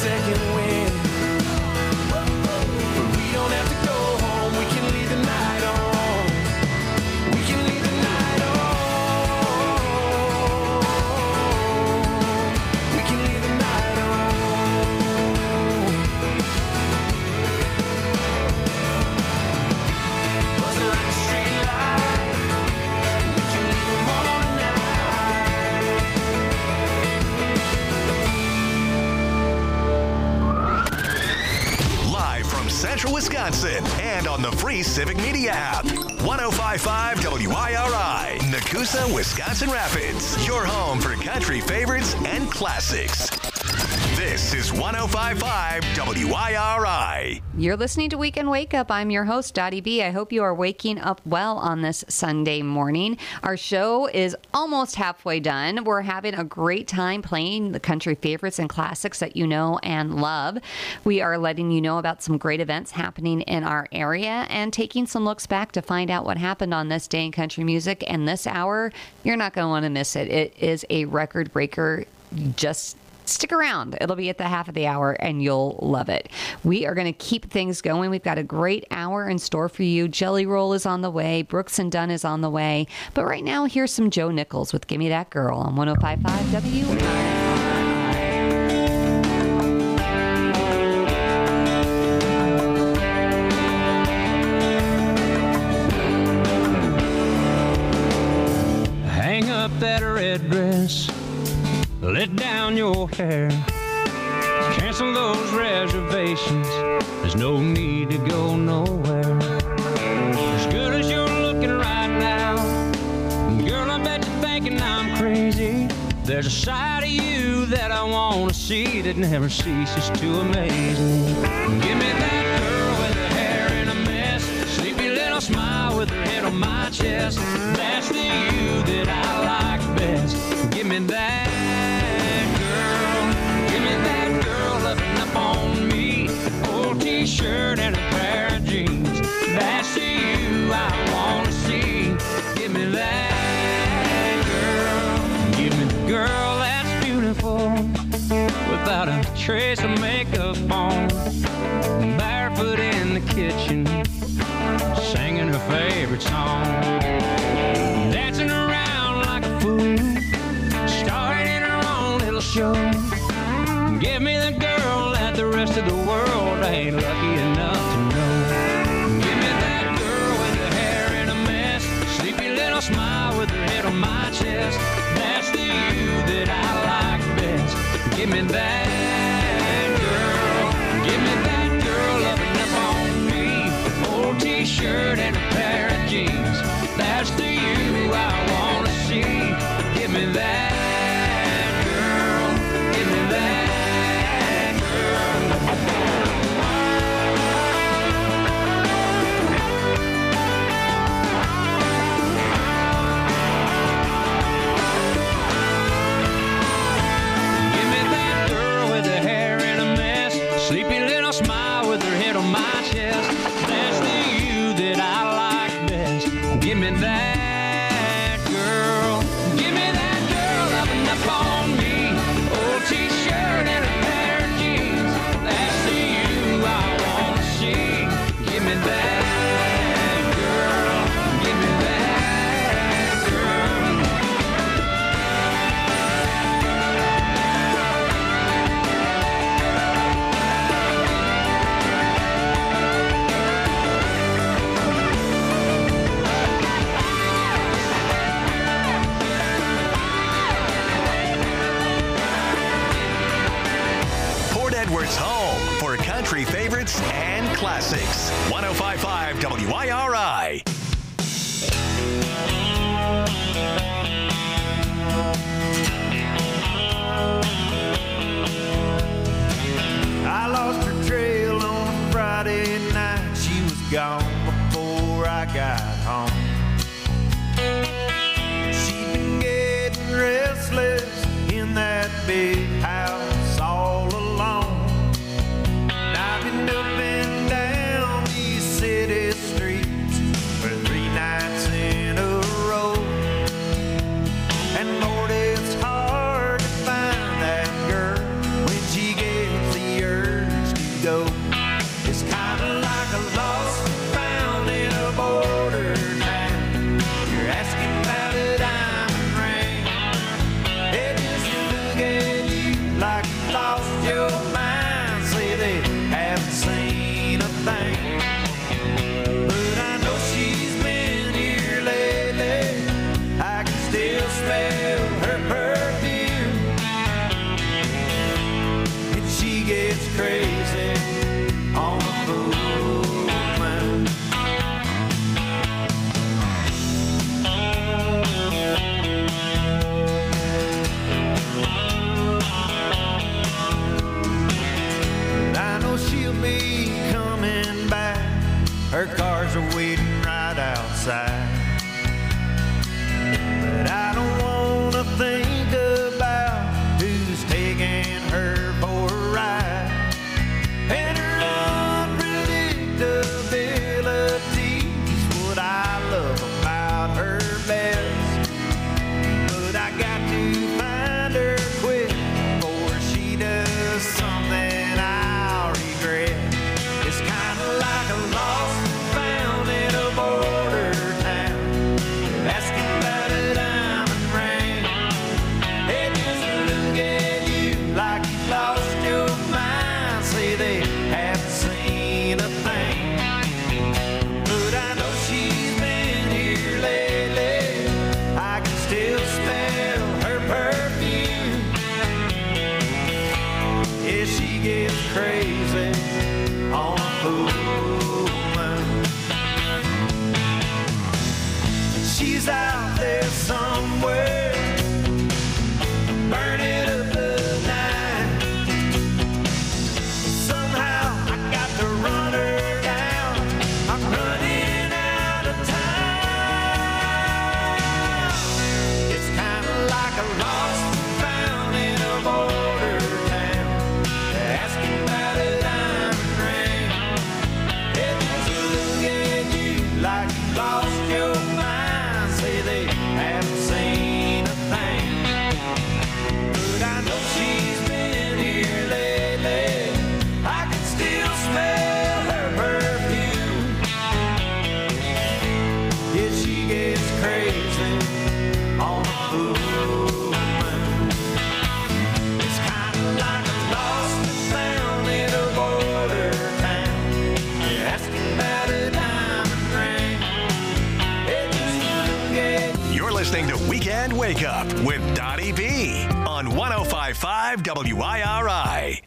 second wind. But we don't have to go home, we can leave the night on. We can leave the night on. We can leave the night on. Buzzing like a street light. We can leave them all tonight. Live from Central Wisconsin and on the free Civic Media app. 105.5 WIRI, Nakusa, Wisconsin Rapids. Your home for country favorites and classics. This is 105.5 WIRI. You're listening to Weekend Wake Up. I'm your host, Dottie B. I hope you are waking up well on this Sunday morning. Our show is almost halfway done. We're having a great time playing the country favorites and classics that you know and love. We are letting you know about some great events happening in our area and taking some looks back to find out what happened on this day in country music. And this hour, you're not going to want to miss it. It is a record breaker. Just stick around. It'll be at the half of the hour and you'll love it. We are going to keep things going. We've got a great hour in store for you. Jelly Roll is on the way. Brooks and Dunn is on the way. But right now, here's some Joe Nichols with Gimme That Girl on 105.5 WIRI. Hang up that red dress, let down your hair, cancel those reservations, there's no need to go nowhere. As good as you're looking right now, girl, I bet you're thinking I'm crazy. There's a side of you that I want to see that never ceases to amaze me. Give me that girl with her hair in a mess, sleepy little smile with her head on my chest. That's the you that I like best. Give me that girl. Give me that girl loving up on me. Old t-shirt and a pair of jeans. That's the you I want to see. Give me that girl. Give me the girl that's beautiful without a trace of makeup on, barefoot in the kitchen singing her favorite song, dancing around like a fool, starring in her own little show. Give me the girl that the rest of the world ain't lucky enough to know. Give me that girl with her hair in a mess, sleepy little smile with her head on my chest. That's the you that I like best. Give me that girl. Give me that girl loving up on me. Old t-shirt and a pair of jeans. That's the you I want to see. Give me that girl. Give me that girl. Give me that girl with her hair in a mess, sleepy little smile with her head on my chest. That's the you that I like best. Give me that girl. Give me that girl loving up on me. Old t-shirt and a pair of jeans. That's the you I want to see. Give me that girl. Give me that girl. Port Edwards' home for country favorites and classics. 105.5 WIRI. I lost her trail on a Friday night. She was gone before I got home. She'd been getting restless in that big house all alone. And I've been up and down these city streets she's out there somewhere, burning up the night. Somehow I got to run her down. I'm running out of time. It's kind of like a lost and found in a border town, asking about a diamond ring. They just look at you like you lost your mind. Say they haven't seen a thing, but I know she's been here lately. I can still smell her perfume. Yeah, she gets crazy on the full moon. It's kind of like a lost and found in a border town. You're asking about a diamond ring. They just look at You're listening to Weekend Wake Up with Dottie B on 105.5 WIRI.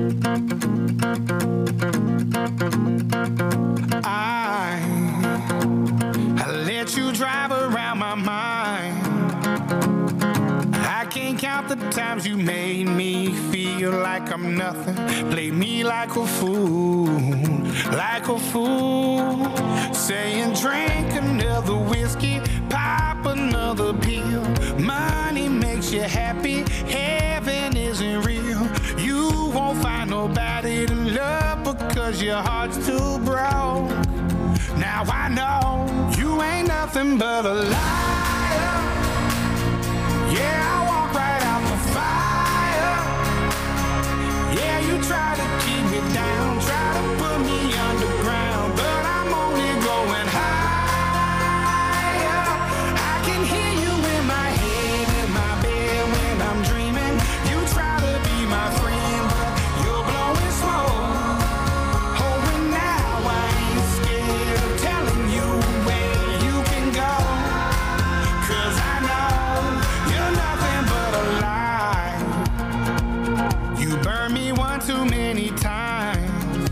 I let you drive around my mind. I can't count the times you made me feel like I'm nothing. Play me like a fool, like a fool. Saying drink another whiskey, pop another pill. Money makes you happy, heaven isn't real. You won't find nobody to love because your heart's too broke. Now I know you ain't nothing but a liar. Yeah, I walk right out the fire. Yeah, you try to keep me down, try to put me underground, but I'm only going higher. I can hear you in my head, in my bed when I'm dreaming. You try to be my friend, but you're blowing smoke. Oh, and now I ain't scared of telling you where you can go, 'cause I know you're nothing but a lie. You burned me one too many times,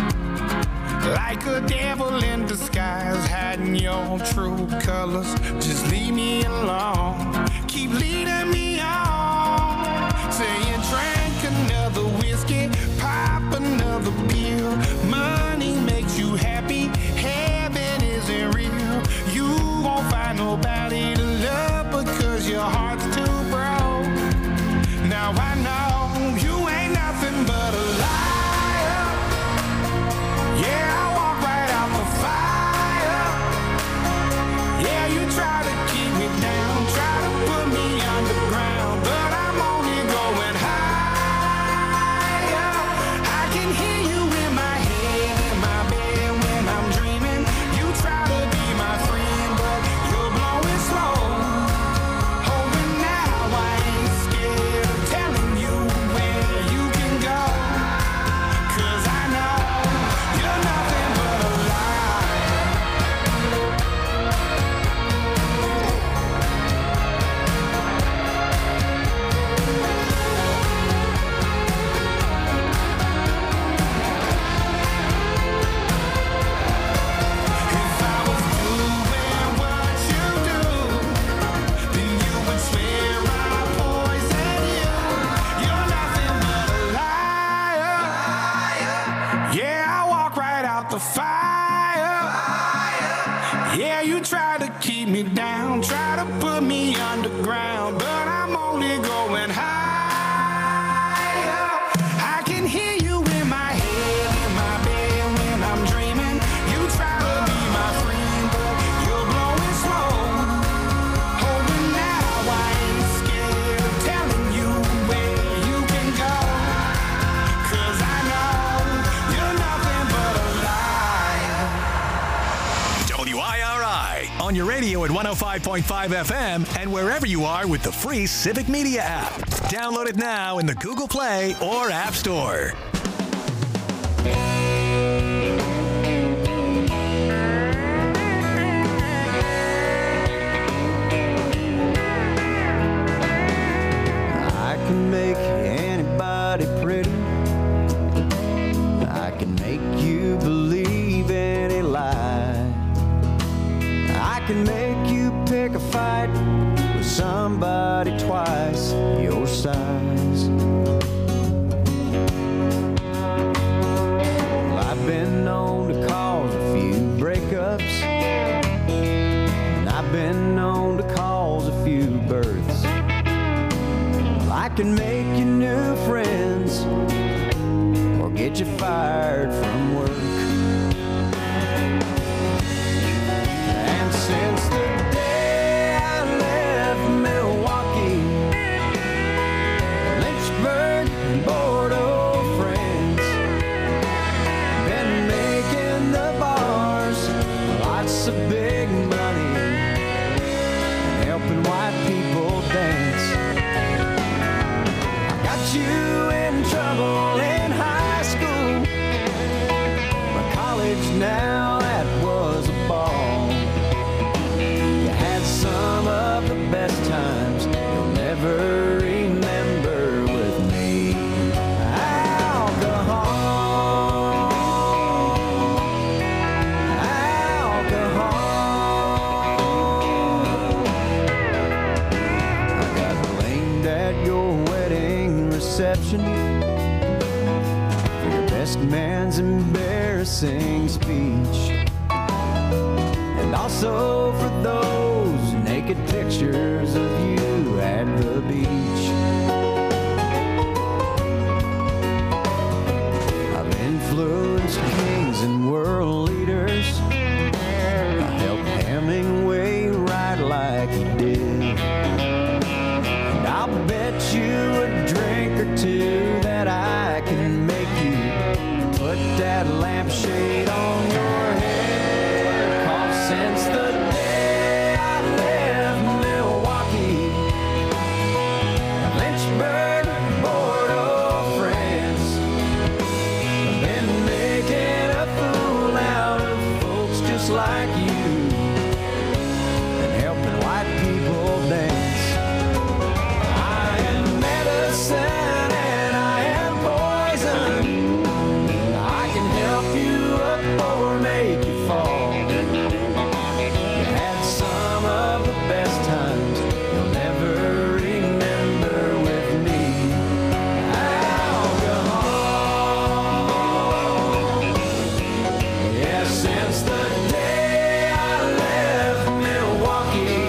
like a devil in disguise, hiding your true colors. Just leave me alone, keep leading me on. Saying drink another whiskey, pop another pill. Money makes you happy, heaven isn't real. You won't find nobody to love because your heart's too broke. Now I know you ain't nothing but a liar. Yeah, I walk right out the fire. Yeah, you try to keep me down, try to put me underground, but I'm only going higher. I can hear you in my head, in my bed when I'm dreaming. You try to be my friend, but you're blowing smoke. Oh, and now I ain't scared of telling you where you can go, 'cause I know you're nothing but a lie. If I was doing what you do, then you would swear I poison you. You're nothing but a liar. Yeah, I walk right out the fire. Yeah, you try to keep me down, try to put me underground, but I'm only going higher. I can hear you in my head, in my bed when I'm dreaming. You try to be my friend, but you're blowing smoke. Oh, and now I ain't scared of telling you where you can go, 'cause I know you're nothing but a liar. WIRI on your radio at 105.5 FM and wherever you are with the free Civic Media app. Download it now in the Google Play or App Store. I can make anybody pretty. I can make you believe any lie. I can make you pick a fight with somebody twice your size. Well, I've been known to cause a few breakups, and I've been known to cause a few births. Well, I can make you new friends or get you fired from work. And since the day I left Milwaukee, Lynchburg and Bordeaux friends, been making the bars lots of big money and helping white people dance. I got you in trouble in high school, but college now, that was a ball. You had some of the best times you'll never remember with me. Alcohol, alcohol. I got blamed at your wedding reception for your best man's embarrassing speech, and also for those naked pictures of you at the beach. I've influenced kings and world leaders. I helped Hemingway write like he did, and I'll bet you a drink or two that I can make you put that lampshade on your head. 'Cause since the day I left Milwaukee, Lynchburg, Bordeaux friends, I've been making a fool out of folks just like you and helping white people dance. I am medicine and I am poison. I can help you up or make you fall. You had some of the best times you'll never remember with me. Alcohol. Yeah, since the day I left Milwaukee,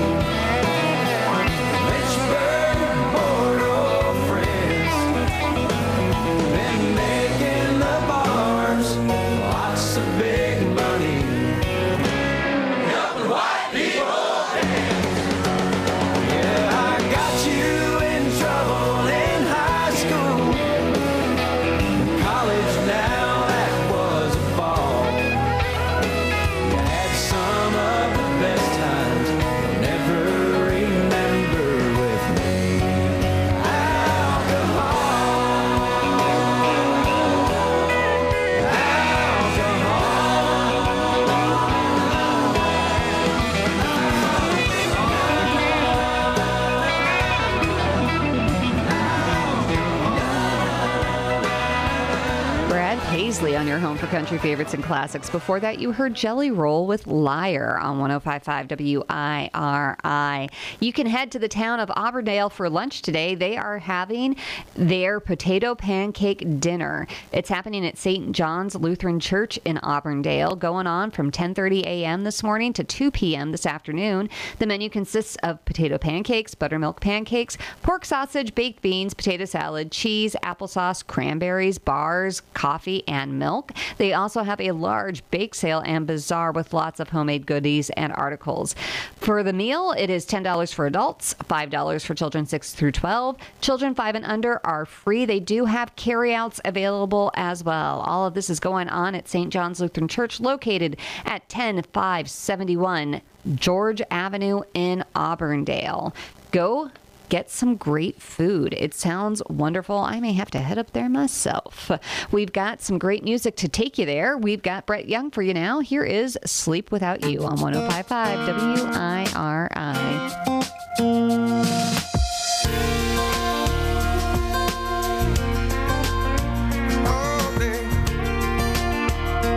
Lynchburg, Bordeaux friends, been making the bars lots of big money, helping white people dance. Yeah, I got you in trouble in high school, college now, that was a ball. You had some of the best times you'll never remember with me. Alcohol, Brad Paisley on your home for country favorites and classics. Before that, you heard Jelly Roll with Liar on 105.5 WIRI. You can head to the town of Auburndale for lunch today. They are having their potato pancake dinner. It's happening at St. John's Lutheran Church in Auburndale, going on from 10:30 a.m. this morning to 2 p.m. this afternoon. The menu consists of potato pancakes, buttermilk pancakes, pork sausage, baked beans, potato salad, cheese, applesauce, cranberries, bars, coffee, and milk. They also have a large bake sale and bazaar with lots of homemade goodies and articles. For the meal, it is $10 for adults, $5 for children 6 through 12. Children 5 and under are free. They do have carryouts available as well. All of this is going on at St. John's Lutheran Church, located at 10571 George Avenue in Auburndale. Go get some great food. It sounds wonderful. I may have to head up there myself. We've got some great music to take you there. We've got Brett Young for you now. Here is Sleep Without You on 105.5 WIRI.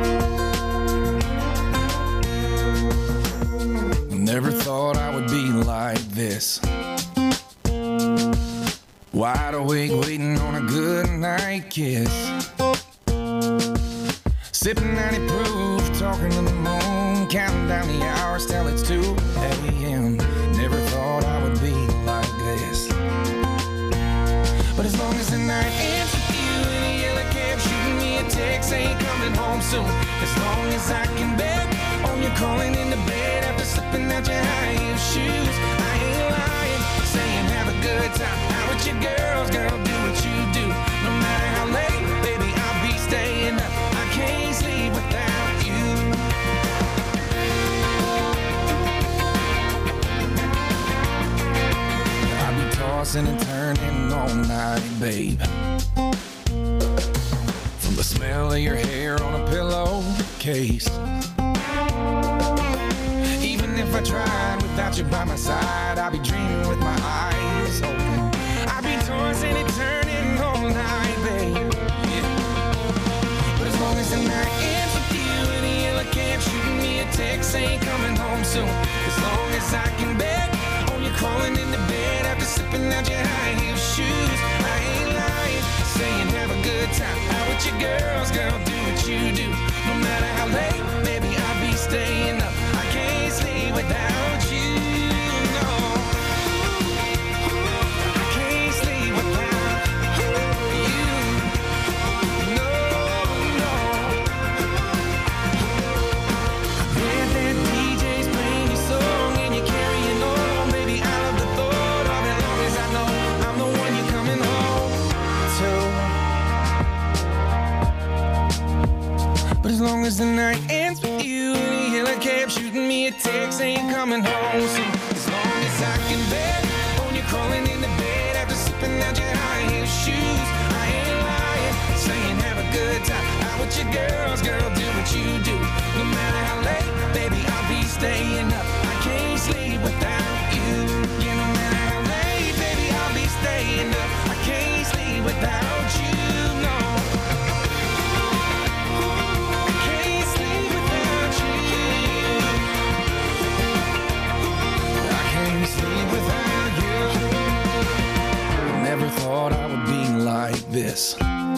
Never thought I would be like like this. Wide awake, waiting on a good night kiss. Sipping 90 proof, talking to the moon, counting down the hours till it's 2 a.m. Never thought I would be like this. But as long as the night ends with you in a yellow cab, shooting me a text, ain't coming home soon. As long as I can bet on you crawling into bed after slipping out your high heel shoes, I ain't lying, saying have a good time. How with your girls, girl, do what you do. No matter how late, baby, I'll be staying up. I can't sleep without you. I'll be tossing and turning all night, babe. From the smell of your hair on a pillowcase. Even if I tried without you by my side, I'll be dreaming with my eyes open. I'll be tossing and turning all night, babe. Yeah. But as long as the night ends with you in a yellow cab, shooting me a text, ain't coming home soon. As long as I can bet on you crawling into bed after slipping out your high heel shoes, I ain't lying, saying have a good time. Out with your girls, girl, do what you do. No matter how late, baby, I'll be staying up. I can't sleep without you, no. I can't sleep without you, no, no. Bet that DJ's playing your song and you're carrying on, baby, I love the thought of it. As long as I know I'm the one you're coming home to. But as long as the night ends with you in a yellow cab, shooting me a text, ain't coming home soon. As long as I can bet on you crawling into bed after slipping out your high heel shoes, I ain't lying, saying have a good time. Out with your girls, girl, do what you do. No matter how late, baby, I'll be staying up. I can't sleep without you. Yeah, no matter how late, baby, I'll be staying up. I can't sleep without you, no. Never thought I would be like this.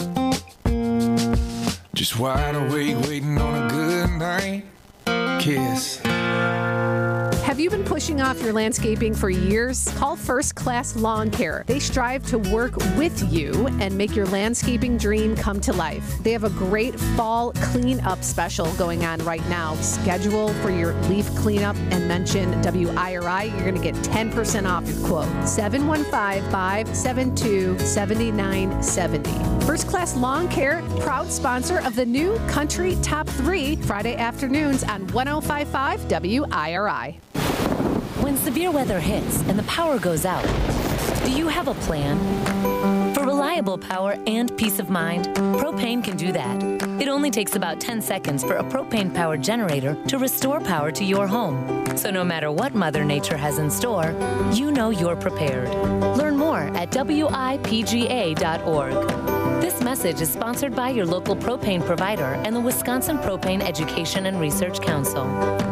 Just wide awake, waiting on a good night kiss. Have you been pushing off your landscaping for years? Call First Class Lawn Care. They strive to work with you and make your landscaping dream come to life. They have a great fall cleanup special going on right now. Schedule for your leaf cleanup and mention WIRI. You're going to get 10% off your quote. 715-572-7970. First Class Lawn Care, proud sponsor of the new Country Top 3, Friday afternoons on 105.5 WIRI. When severe weather hits and the power goes out, do you have a plan? For reliable power and peace of mind, Propane can do that. It only takes about 10 seconds for a propane-powered generator to restore power to your home. So no matter what Mother Nature has in store, you know you're prepared. Learn more at WIPGA.org. This message is sponsored by your local propane provider and the Wisconsin Propane Education and Research Council.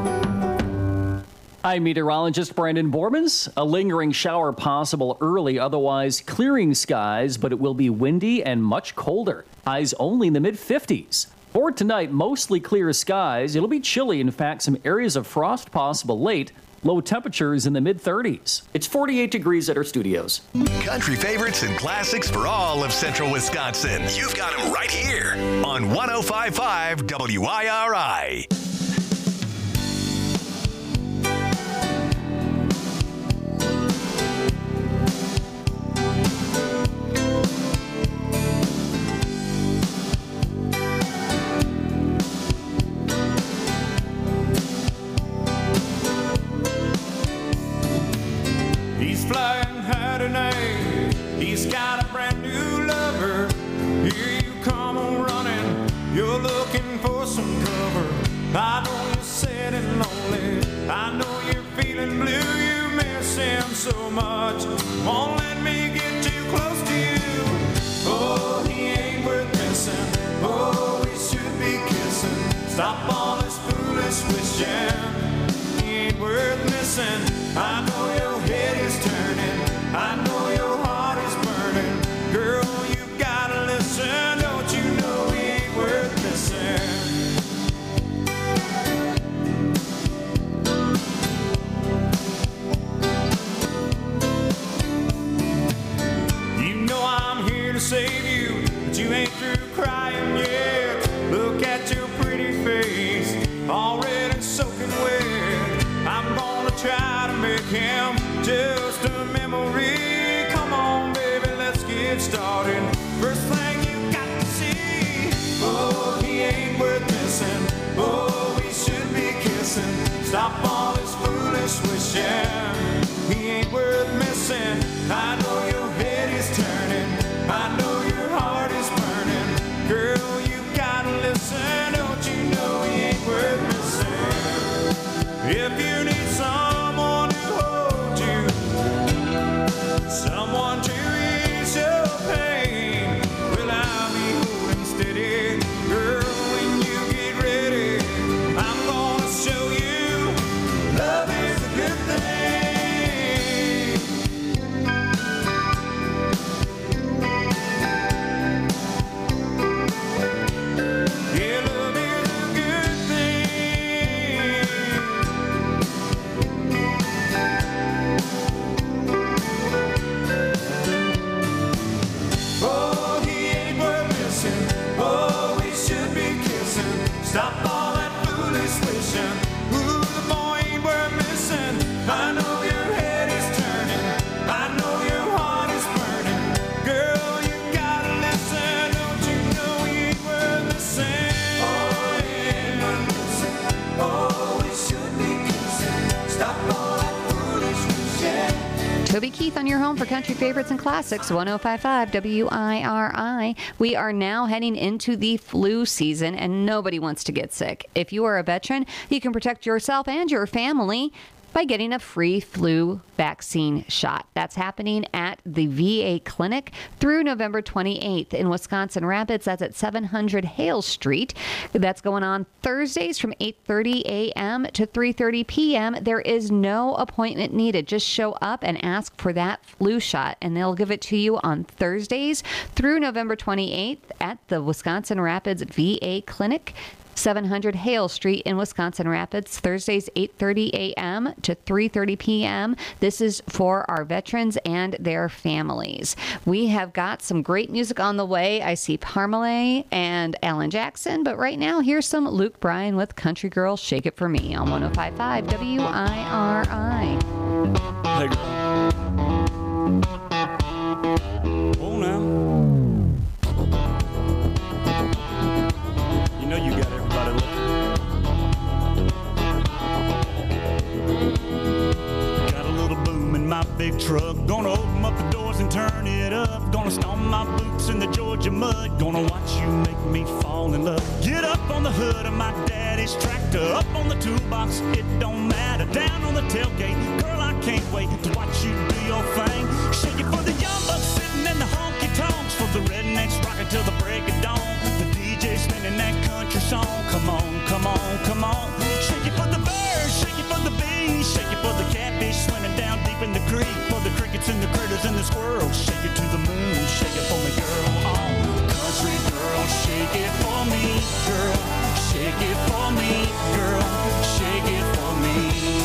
I'm meteorologist Brandon Bormans. A lingering shower possible early, otherwise clearing skies, but it will be windy and much colder. Highs only in the mid-50s. For tonight, mostly clear skies. It'll be chilly. In fact, some areas of frost possible late. Low temperatures in the mid-30s. It's 48 degrees at our studios. Country favorites and classics for all of central Wisconsin. You've got them right here on 105.5 WIRI. He's flying high tonight. He's got a brand new lover. Here you come on running. You're looking for some cover. I know you're sad and lonely. I know you're feeling blue. You miss him so much. Won't let me get too close to you. Oh, he ain't worth missing. Oh, we should be kissing. Stop all this foolish wishing. He ain't worth missing. I know you'll hate save you, but you ain't through crying yet. Look at your pretty face, all red and soaking wet. I'm gonna try to make him just a memory. Come on, baby, let's get started. First thing you got to see, oh, he ain't worth missing. Oh, we should be kissing. Stop all this foolish wishing. He ain't worth missing. I know your head is turning. I know your heart is burning. Girl, you gotta listen. Don't you know he ain't worth missing? If you need someone to hold you, someone to ease your pain, well, I'll be holding steady. Girl, when you get ready, I'm gonna show you love is a good thing. Yeah, love is a good thing. Oh, he ain't worth missing. Oh, we should be kissing. Stop all that foolish wishing. Ooh, the boy ain't worth missing. I know your head is turning. I know your heart is burning. Girl, you gotta listen. Don't you know he ain't worth missing? Oh, he ain't worth missing. Oh, we should be kissing. Stop all that foolish wishing. Toby Keith on your home for country favorites and classics, 1055 WIRI. We are now heading into the flu season, and nobody wants to get sick. If you are a veteran, you can protect yourself and your family by getting a free flu vaccine shot. That's happening at the VA clinic through November 28th in Wisconsin Rapids. That's at 700 Hale Street. That's going on Thursdays from 8:30 a.m. to 3:30 p.m. There is no appointment needed. Just show up and ask for that flu shot, and they'll give it to you on Thursdays through November 28th at the Wisconsin Rapids VA clinic. 700 Hale Street in Wisconsin Rapids, Thursdays 8:30 a.m. to 3:30 p.m. This is for our veterans and their families. We have got some great music on the way. I see Parmalee and Alan Jackson, but right now here's some Luke Bryan with Country Girl, Shake It For Me on 1055 WIRI. Hey, girl. Oh, now. You know you got everybody looking. Got a little boom in my big truck. Gonna open up the doors and turn it up. Gonna stomp my boots in the Georgia mud. Gonna watch you make me fall in love. Get up on the hood of my daddy's tractor. Up on the toolbox, it don't matter. Down on the tailgate, girl, I can't wait to watch you do your thing. Shake it for the young bucks sitting in the honky tonks. For the rednecks rocking till the break of dawn. The DJ spinning that country song. Come on, come on, come on. Shake it for the birds, shake it for the bees. Shake it for the catfish swimming down deep in the creek. For the crickets and the critters and the squirrels. Shake it to the moon, shake it for me, girl. Oh, country girl, shake it for me, girl. Shake it for me, girl. Shake it for me.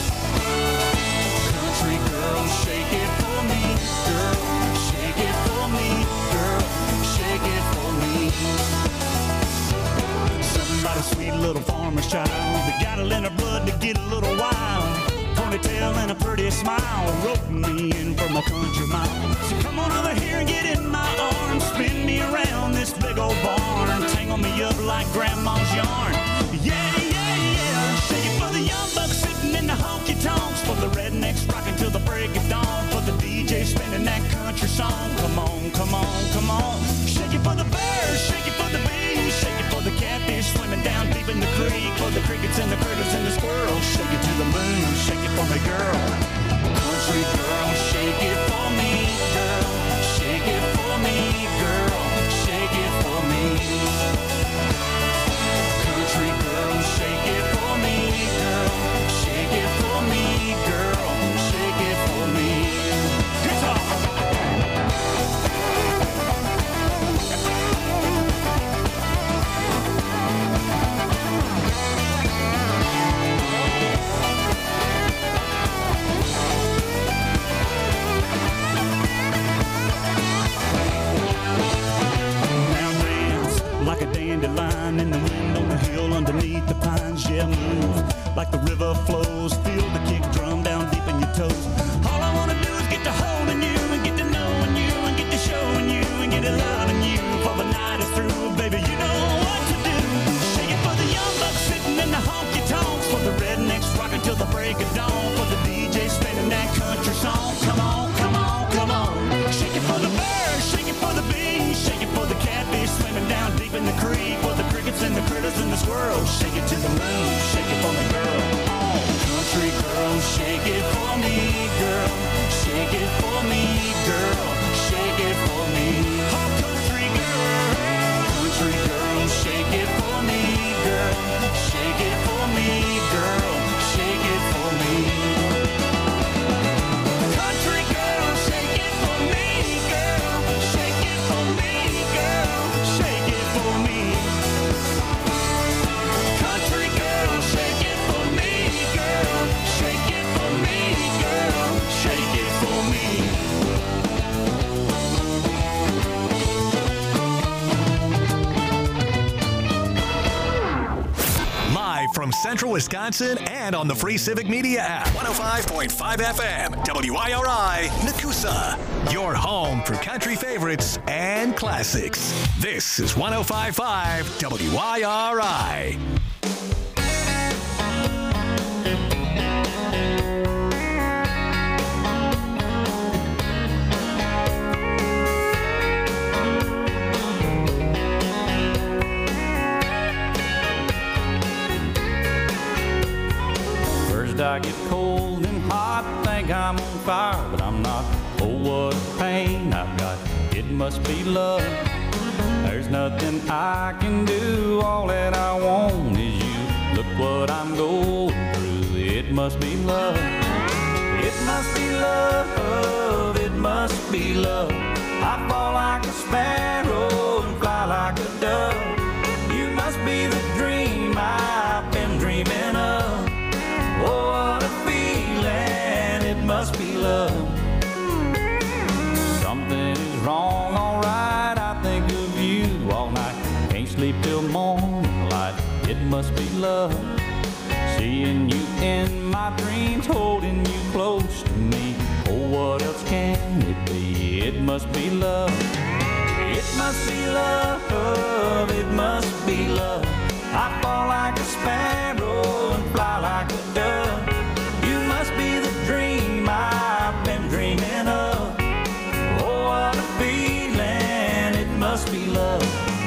Country girl, shake it for me, girl. Shake it for me, girl. Shake it for me. Somebody sweet little farmer's child. They got it in her blood to get a little wild. Ponytail and a pretty smile. Rope me in from a country mile. So come on over here and get in my arms. Spin me around this big old barn. Tangle me up like grandma's yarn. Yeah, yeah, yeah. Shake it for the young bucks sitting in the honky tonks. For the rednecks rocking till the break of dawn. For the DJ spinning that country song. Come on, come on, come on. Shake it for the birds, shake it for the bees. Shake it for the catfish swimming down deep in the creek. For the crickets and the critters and the squirrels. Shake it to the moon, shake it for me, girl. Country girl, shake it for me, girl. Shake it for me, girl. Shake it for me. Country girl, shake it for me, girl. Shake it for me, girl. Shake it for me. Guitar. Central Wisconsin and on the free Civic Media app. 105.5 FM, WIRI, Nakusa. Your home for country favorites and classics. This is 105.5 WIRI. I get cold and hot, think I'm on fire, but I'm not. Oh, what a pain I've got. It must be love. There's nothing I can do. All that I want is you. Look what I'm going through. It must be love. It must be love. It must be love. I fall like a sparrow and fly like a dove. You must be the dream I've been dreaming of. Oh, what a feeling, it must be love. Something is wrong, alright, I think of you all night. Can't sleep till morning light, it must be love. Seeing you in my dreams, holding you close to me. Oh, what else can it be? It must be love. It must be love, it must be love. I fall like a sparrow and fly like a dove. You must be the dream I've been dreaming of. Oh, what a feeling, it must be love.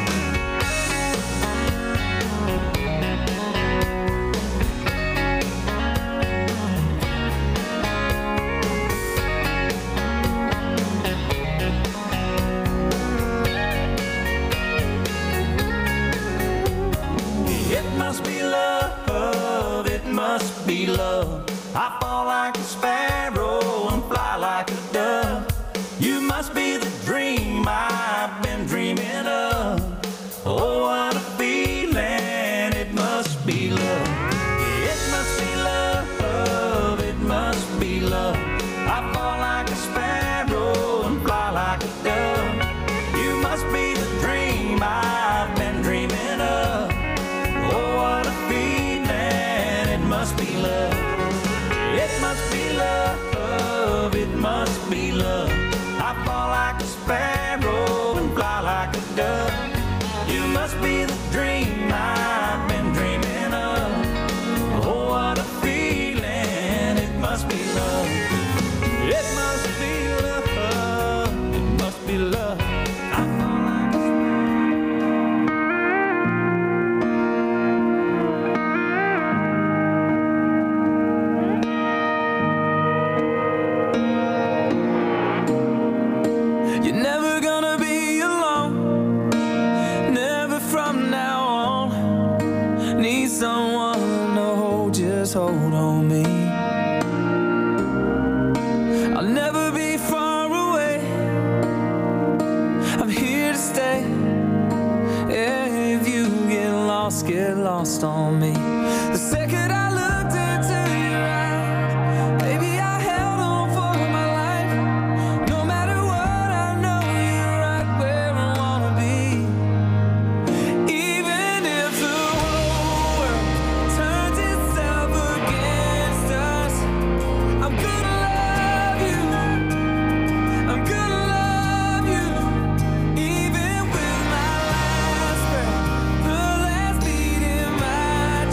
It must be love, it must be love. I fall like a sparrow and fly like a dove. You must be the dream I've been dreaming of. Oh, what a feeling, it must be love. It must be love, it must be love. I fall like a sparrow and fly like a dove. You must be the dream I've been dreaming of. Oh, what a feeling, it must be love. It must be love, it must be love. I fall like a sparrow and fly like a dove. You must be the dream I've been dreaming of. Oh, what a feeling, it must be love. It must be love, it must be love. I fall like a You're never gonna be alone, never from now on. Need someone to hold, just hold on me. I'll never be far away, I'm here to stay. Yeah, if you get lost on me. The second I looked into your eyes, baby, I held on for my life. No matter what, I know you're right where I wanna be. Even if the whole world turns itself against us, I'm gonna love you. I'm gonna love you. Even with my last breath, the last beat in my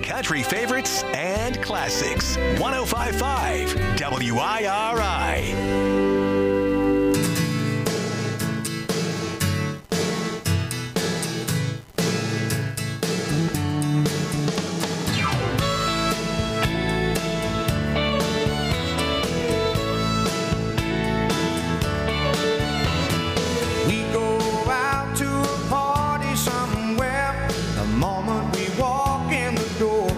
country favorites and classics. 105.5 WIRI. We go out to a party somewhere. The moment we walk in the door,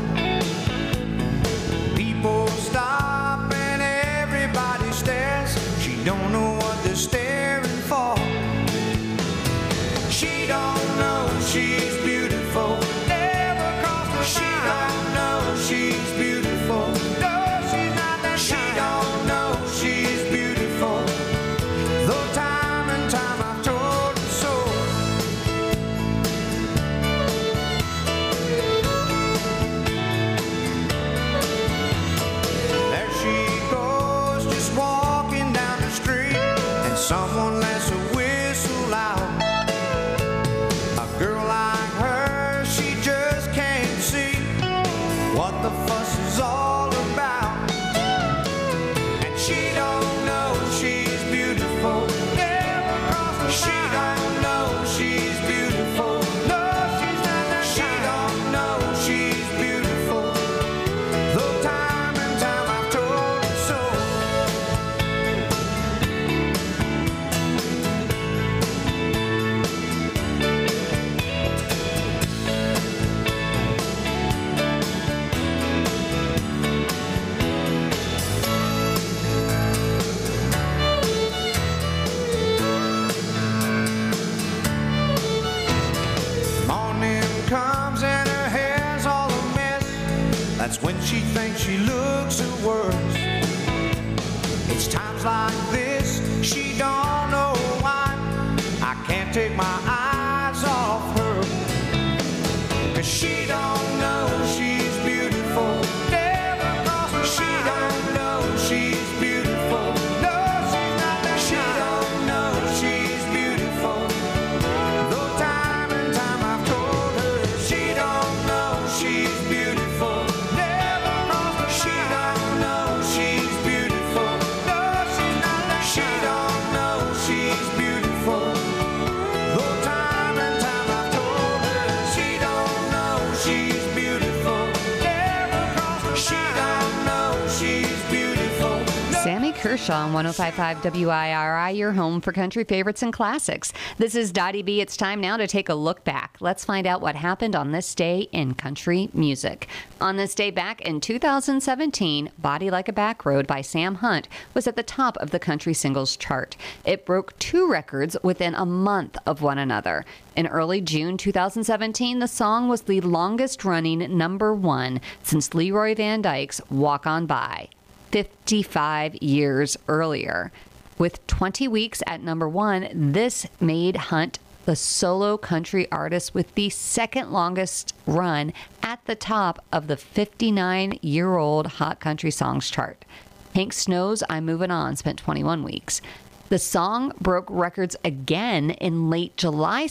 people stop and everybody stares. She don't know what they're staring for. She don't know she's beautiful. Never crossed her She don't know she's beautiful. No, she's not that She don't know she's beautiful. Though time and time I've told her so. There she goes, just walking down the street, and someone lets a whistle out. A girl like her, she just can't see what the fuss is all about. And she don't know she's beautiful. Never crossed her She don't know she's beautiful. No, she's not that She don't know she's beautiful. Though time and time I've told her so. Morning comes and her hair's all a mess. That's when she thinks she looks her worst. It's times like this she don't know why I can't take my eyes off her. 'Cause she don't know she's beautiful. Never crossed her She don't know she's beautiful. No, she's not that She don't know she's beautiful. Though time and time I've told her she don't know she's beautiful. Never crossed her She don't know she's beautiful. No, she's not that She don't know she's beautiful. Though time and time I've told her she don't know she's beautiful. Never crossed her She don't know she's beautiful. Sammy Kershaw on 105.5 WIRI, your home for country favorites and classics. This is Dottie B. It's time now to take a look back. Let's find out what happened on this day in country music. On this day back in 2017, Body Like a Back Road by Sam Hunt was at the top of the country singles chart. It broke 2 records within a month of one another. In early June 2017, the song was the longest running #1 since Leroy Van Dyke's Walk On By, 55 years earlier. With 20 weeks at #1, this made Hunt the solo country artist with the second longest run at the top of the 59-year-old Hot Country Songs chart. Hank Snow's I'm Moving On spent 21 weeks. The song broke records again in late July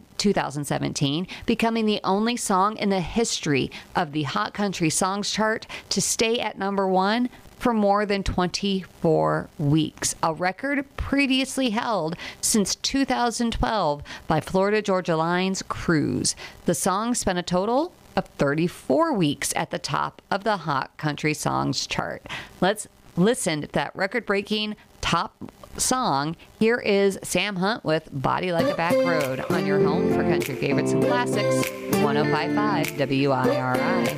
2017, becoming the only song in the history of the Hot Country Songs chart to stay at #1 for more than 24 weeks, a record previously held since 2012 by Florida Georgia Line's Cruise. The song spent a total of 34 weeks at the top of the Hot Country Songs chart. Let's listen to that record-breaking top song. Here is Sam Hunt with Body Like a Back Road on your home for country favorites and classics, 105.5 WIRI.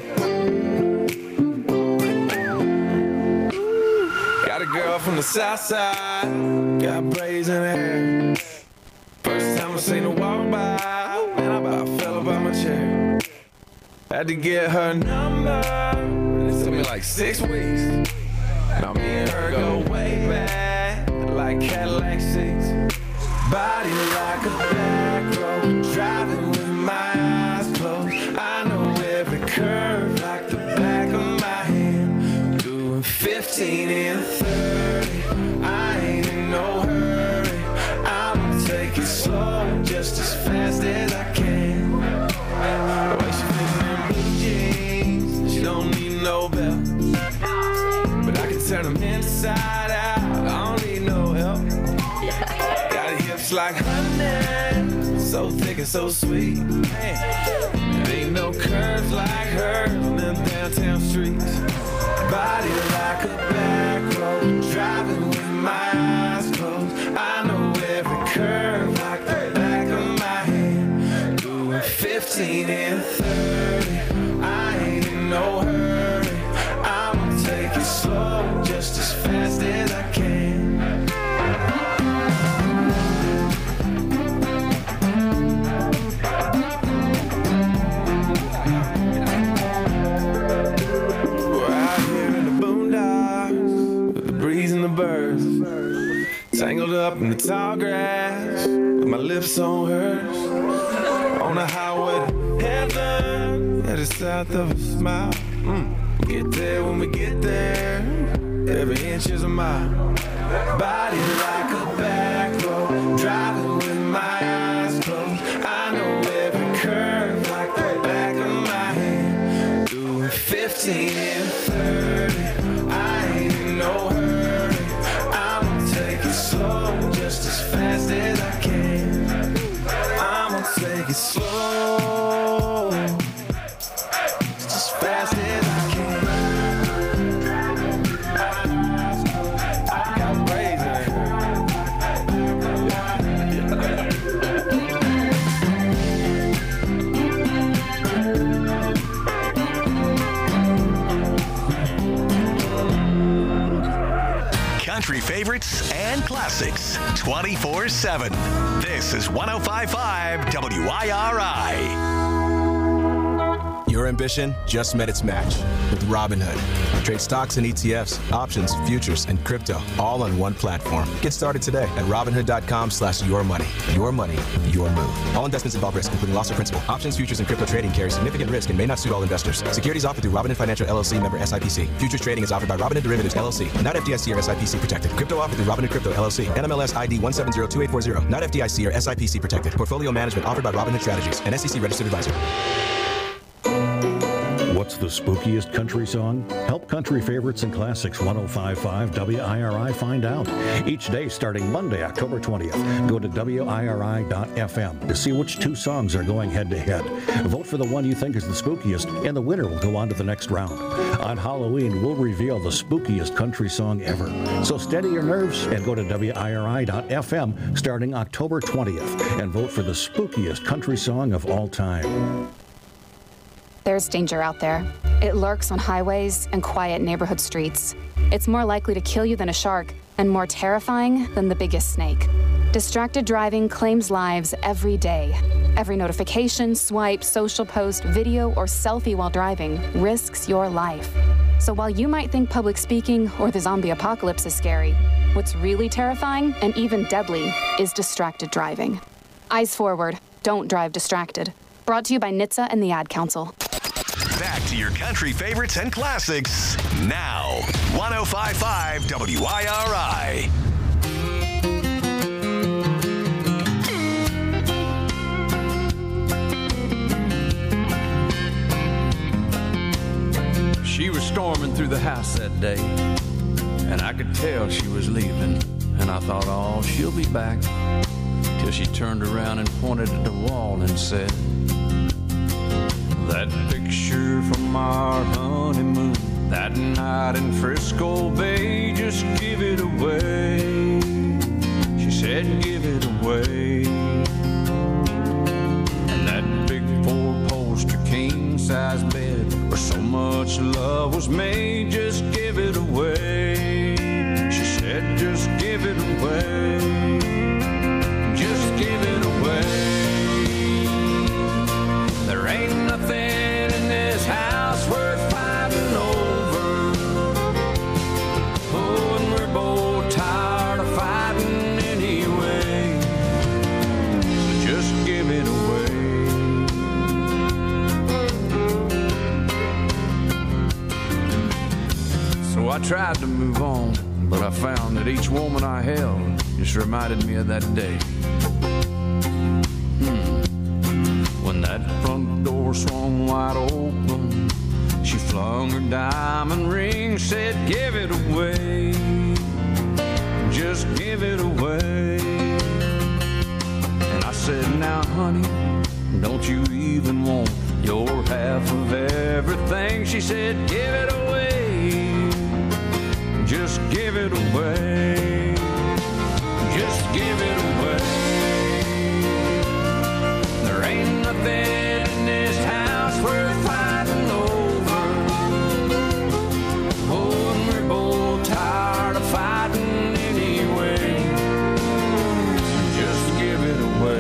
Got a girl from the south side, got braids in her hair. First time I seen her walk by, man, I about fell up out my chair. Had to get her number, it took me like 6 weeks. Now me and her go way back, like Cadillac 6. Body like a back road, driving with my eyes closed. I know every curve like the back of my hand. Doing 15 and 30, I ain't in no hurry. I'ma take it slow, just as fast as I can. The way she fits in blue jeans, inside out. I don't need no help. Got hips like honey, so thick and so sweet. Man, there ain't no curves like hers on them downtown streets. Body like a back road, driving with my eyes closed. I know every curve like the back of my hand. Doing 15 and 30, I ain't in no hurry. I'ma take it slow, just as fast as I can. Birds tangled up in the tall grass with my lips on hers on the highway to heaven at the south of a smile. Get there when we get there, every inch is a mile. Body like a back road, driving with my eyes closed. I know every curve like the back of my hand. Doing 15 and 30, I ain't in no hurry. Slow, just as fast as I can. I'ma take it slow, just as fast as I can. I got Country favorites and classics 24/7. This is 105.5 WIRI. Your ambition just met its match with Robinhood. Trade stocks and ETFs, options, futures, and crypto all on one platform. Get started today at Robinhood.com/yourmoney. Your money, your move. All investments involve risk, including loss of principal. Options, futures, and crypto trading carry significant risk and may not suit all investors. Securities offered through Robinhood Financial LLC, member SIPC. Futures trading is offered by Robinhood Derivatives LLC, not FDIC or SIPC protected. Crypto offered through Robinhood Crypto LLC, NMLS ID 1702840, not FDIC or SIPC protected. Portfolio management offered by Robinhood Strategies, an SEC registered advisor. What's the spookiest country song? Help country favorites and classics 105.5 WIRI find out. Each day starting Monday, October 20th. Go to WIRI.FM to see which two songs are going head to head. Vote for the one you think is the spookiest, and the winner will go on to the next round. On Halloween, we'll reveal the spookiest country song ever. So steady your nerves and go to WIRI.FM starting October 20th and vote for the spookiest country song of all time. There's danger out there. It lurks on highways and quiet neighborhood streets. It's more likely to kill you than a shark and more terrifying than the biggest snake. Distracted driving claims lives every day. Every notification, swipe, social post, video, or selfie while driving risks your life. So while you might think public speaking or the zombie apocalypse is scary, what's really terrifying and even deadly is distracted driving. Eyes forward, don't drive distracted. Brought to you by NHTSA and the Ad Council. Back to your country favorites and classics now. 105.5 WIRI. She was storming through the house that day, and I could tell she was leaving. And I thought, oh, she'll be back. Till she turned around and pointed at the wall and said, that picture from our honeymoon, that night in Frisco Bay, just give it away. She said, give it away. And that big four-poster king-size bed where so much love was made, just give it away. She said, just give it away. Just give it away. There ain't nothing in this house worth fighting over. Oh, and we're both tired of fighting anyway. So just give it away. So I tried to move on, but I found that each woman I held just reminded me of that day. When that front door swung wide open, she flung her diamond ring, said, give it away. just give it away. And I said, now honey, don't you even want your half of everything? She said, give it away, just give it away, just give it away. There ain't nothing in this house worth fighting over. Oh, and we're both tired of fighting anyway. Just give it away.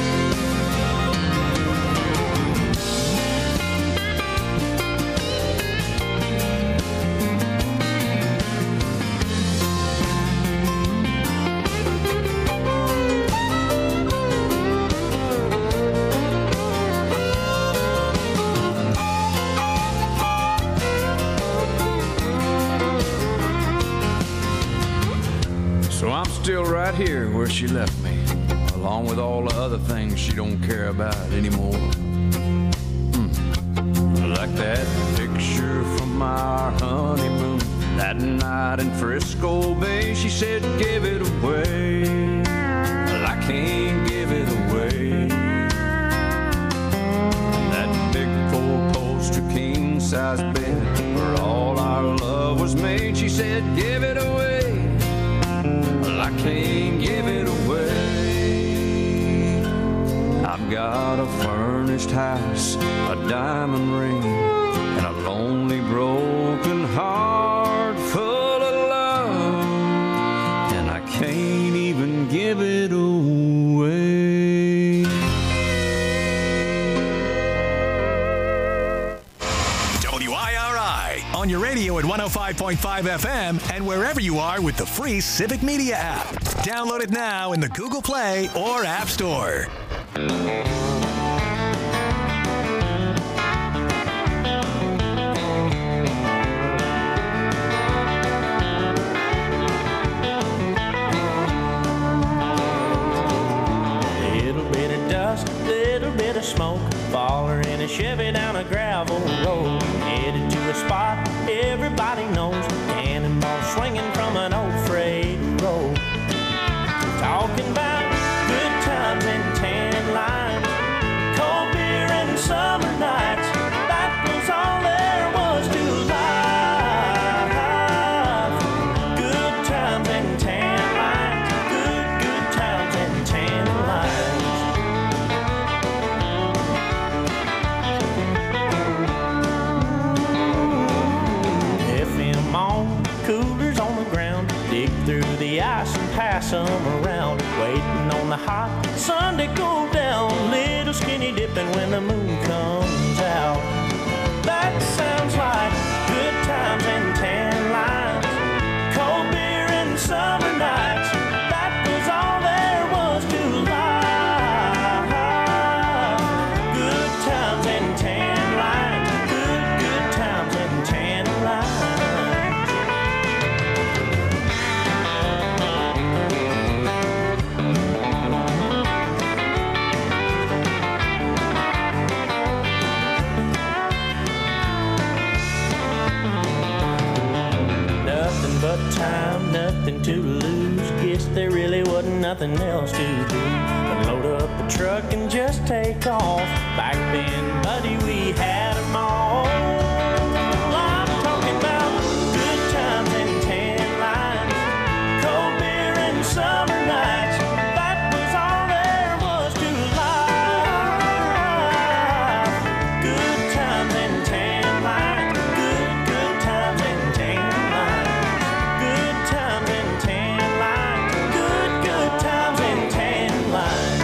So I'm still right here where she left me, along with all the other things she don't care about anymore. Like that picture from our honeymoon, that night in Frisco Bay. She said, give it away. Well, I can't give it away. That big four-poster king-size bed where all our love was made. She said, give it away. Well, I can't give it away. I've got a furnished house, a diamond ring, and a lonely broken heart full of love, and I can't even give it away. WIRI on your radio at 105.5 FM and wherever you are with the free Civic Media app. Download it now in the Google Play or App Store. Little bit of dust, little bit of smoke, baller in a Chevy down a gravel road, headed to a spot everybody knows, cannonball swinging from an old freight road. Talking about good times and tan lines, cold beer and summer nights, that was all there was to life. Good times and tan lines, good times and tan lines. FM on, coolers on the ground, dig through the ice and pass them around, waiting on the hot sun to go down, little skinny dipping when the moon comes out. That sounds like good times and tan lines, cold beer and summer nights, that was all there was to life. Good times and tan lines, good times and tan lines. Nothing but time, nothing to lose. Guess there really wasn't nothing else to do but load up the truck and just take off. Back then, buddy, we had them all. I'm talking about good times and tan lines, cold beer and summer nights. That was all there was to life. Good times and tan lines, good times and tan lines. Good times and tan lines, good times and tan lines.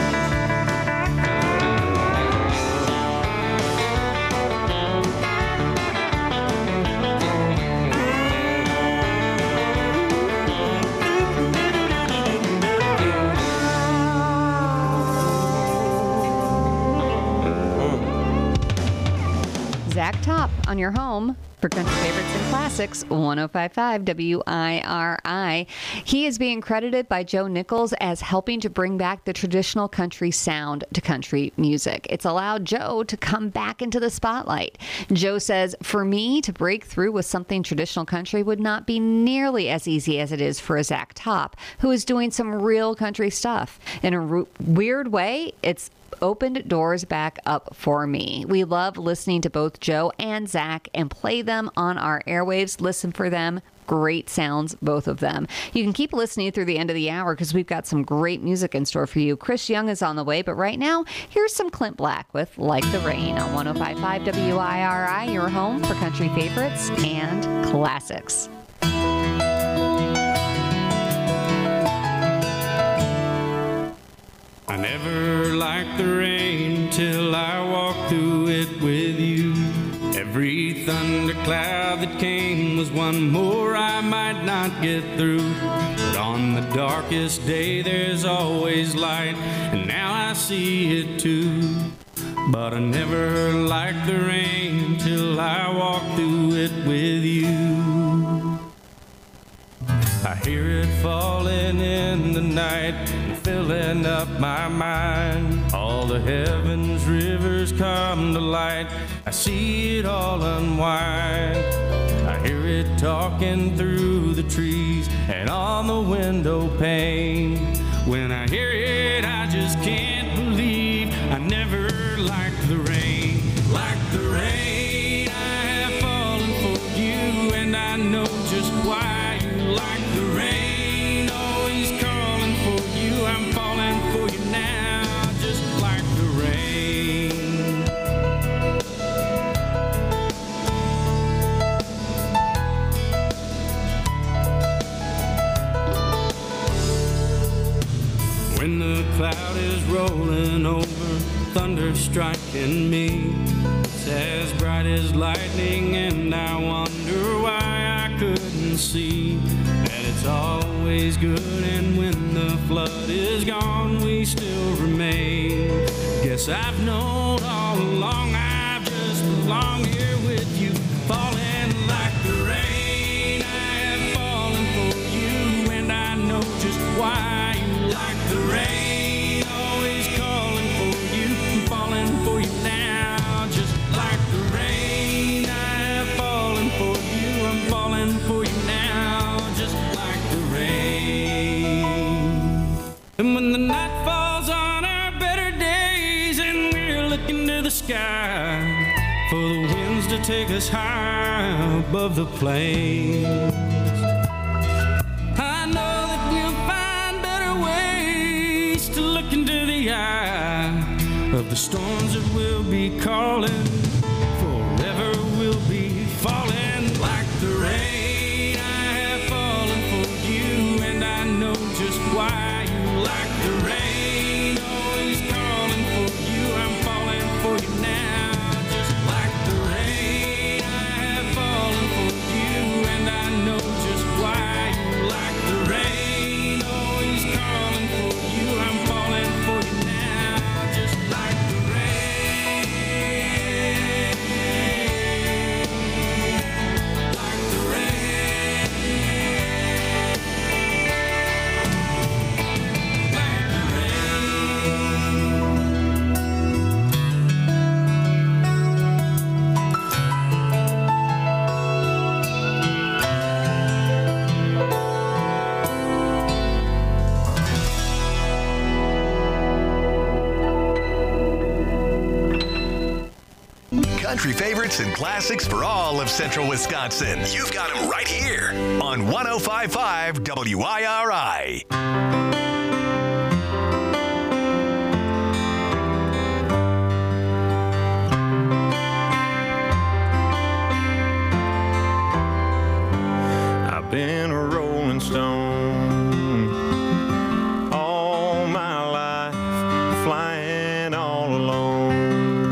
on your home for country favorites and classics, 105.5 WIRI. He is being credited by Joe Nichols as helping to bring back the traditional country sound to country music. It's allowed Joe to come back into the spotlight. Joe says, for me to break through with something traditional country would not be nearly as easy as it is for a Zach Top, who is doing some real country stuff. In a weird way, it's opened doors back up for me. We love listening to both Joe and Zach and play them on our airwaves. Listen for them. Great sounds, both of them. You can keep listening through the end of the hour because we've got some great music in store for you. Chris Young is on the way, but right now, here's some Clint Black with Like the Rain on 105.5 WIRI, your home for country favorites and classics. I never liked the rain till I walked through it with you. Every thundercloud that came was one more I might not get through. But on the darkest day there's always light, and now I see it too. But I never liked the rain till I walked through it with you. I hear it falling in the night and filling up my mind. All the heavens rivers come to light. I see it all unwind. I hear it talking through the trees and on the window pane. When I hear it, I just can't believe I never liked the rain. Like the rain, I have fallen for you, and I know just why. Like the rain, always calling for you. I'm falling for you now, just like the rain. When the cloud is rolling over, thunder striking me, it's as bright as lightning, and I wonder why I couldn't see that it's always good, and when the flood is gone, we still remain. Guess I've known all along I've just belonged here with you, falling like the rain. I have fallen for you, and I know just why you like the rain. Always calling for you, I'm falling for you now, just like the rain. I have fallen for you, I'm falling for you now, just like the rain. And when the night falls on our better days and we're looking to the sky for the winds to take us high above the plains, I know that we'll find better ways to look into the eye of the storms that will be calling. Forever we'll be falling like the rain. I have fallen for you, and I know just why you like the rain. Always calling for you, I'm falling for you now, just like the rain. I have fallen for you, and I know just why you like the rain. Always calling for you, I'm falling for you now, just like the rain. Like the rain. Like the Country favorites and classics for all of Central Wisconsin. You've got them right here on 105.5 WIRI. I've been a rolling stone all my life, flying all alone,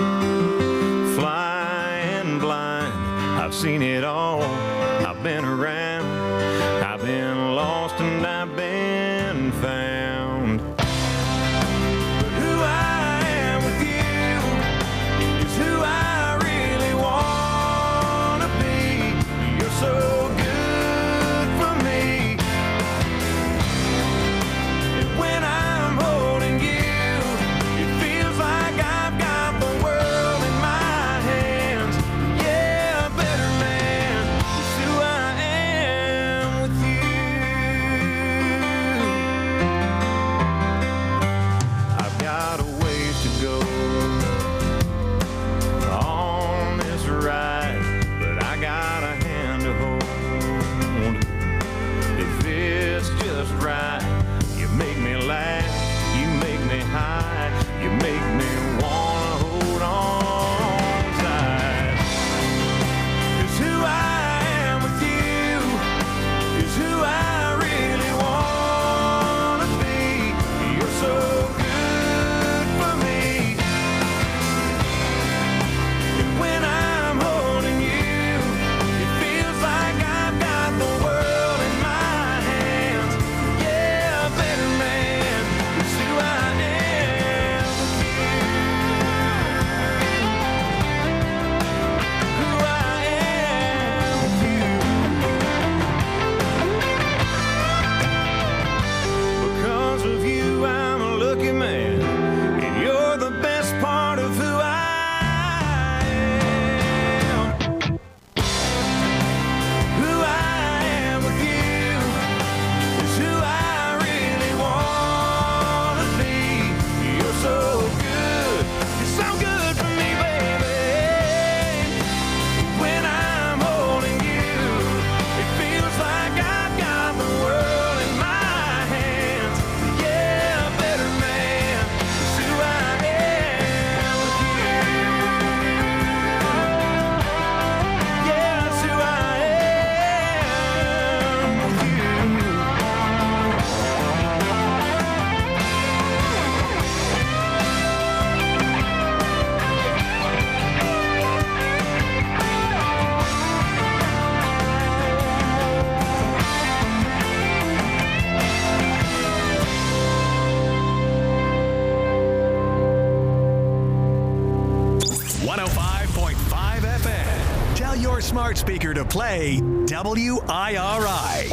flying blind. I've seen it all. I've been around. I've been lost and I've been found. But who I am with you is who I really want. smart speaker to play WIRI.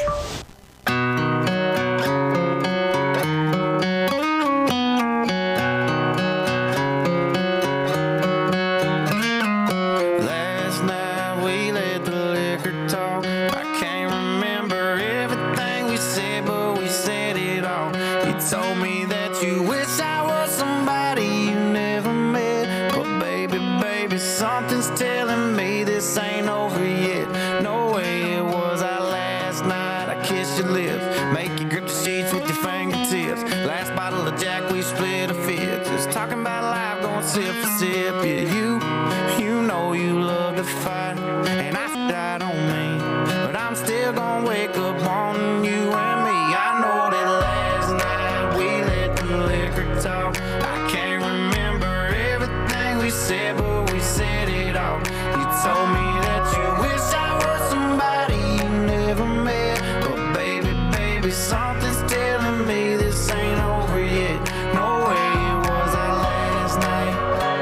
Last night we let the liquor talk. I can't remember everything we said, but we said it all. You told me that you wish I was somebody you never met. But baby, something's telling me this ain't over yet. No way it was our last night. I kissed your lips, make you grip the sheets with your fingertips. Last bottle of Jack, we split a fifth. Just talking about life, going sip for sip. Yeah, you know you love to fight, and I don't mean, but I'm still gonna wake up on you and me. I know that last night we let the liquor talk. I can't remember everything we said, but we said it all. You told me that you wish I was somebody you never met. But baby, something's telling me this ain't over yet. No way it was our last night.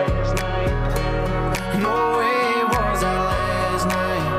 No way it was our last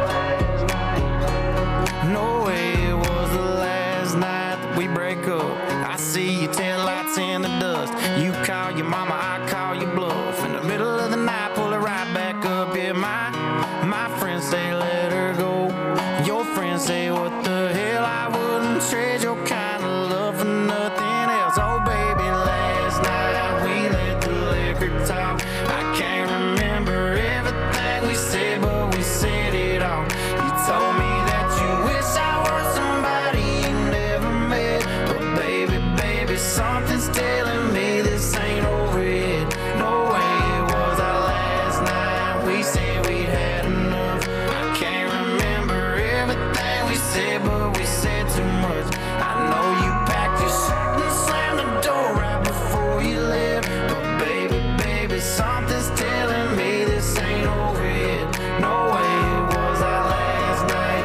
night. No way it was the last night that we break up. I see your tail lights in the dust. You call your mama, I call your bluff. In the middle of the night, pull her right back up. Yeah, my friends say let her go. Your friends say what the hell, I wouldn't trade your kind of love for nothing else. Oh baby, last night we let the liquor talk. I can't remember everything we said, but we said it all. You told me that you wish I were somebody you never met. But baby, something's telling me this ain't over yet. No way it was our last night. We said we'd had enough. I can't remember everything we said, but we said too much. I know you packed your shit and slammed the door right before you left. But baby, something's telling me this ain't over yet. No way it was our last night.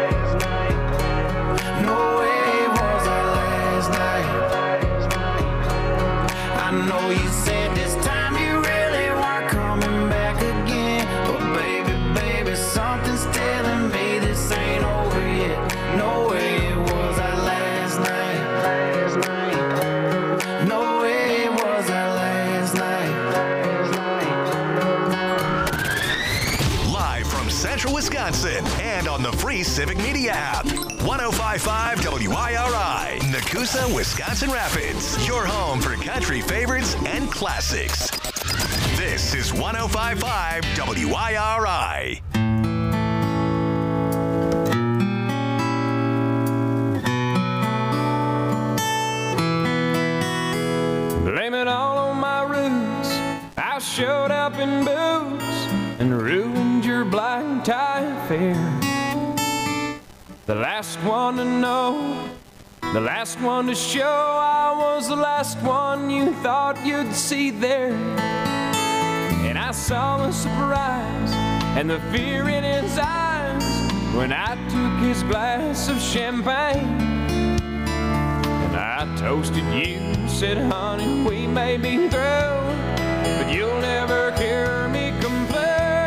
No way it was our last night. I know you said this time you really weren't coming back again. But baby, something's telling me this ain't over yet. No way it was our last night. No way it was our last night. Live from Central Wisconsin and on the free Civic Media app. 105.5 WIRI, Nakusa, Wisconsin Rapids. Your home for country favorites and classics. This is 105.5 WIRI. Blame it all on my roots. I showed up in boots and ruined your black tie affair. The last one to know, the last one to show. I was the last one you thought you'd see there. And I saw the surprise and the fear in his eyes when I took his glass of champagne. And I toasted you, said, honey, we may be through, but you'll never hear me complain.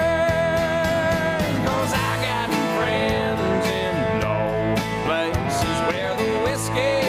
'Cause I got friends in low places where the whiskey